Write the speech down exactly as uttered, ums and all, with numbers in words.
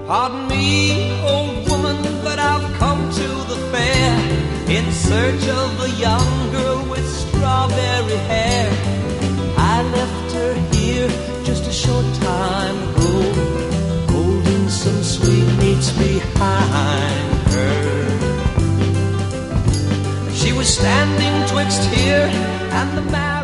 Pardon me, old woman, but I've come to the fair in search of a young girl with strawberry hair. I left her here just a short time ago, holding some sweetmeats behind her. She was standing twixt here and the man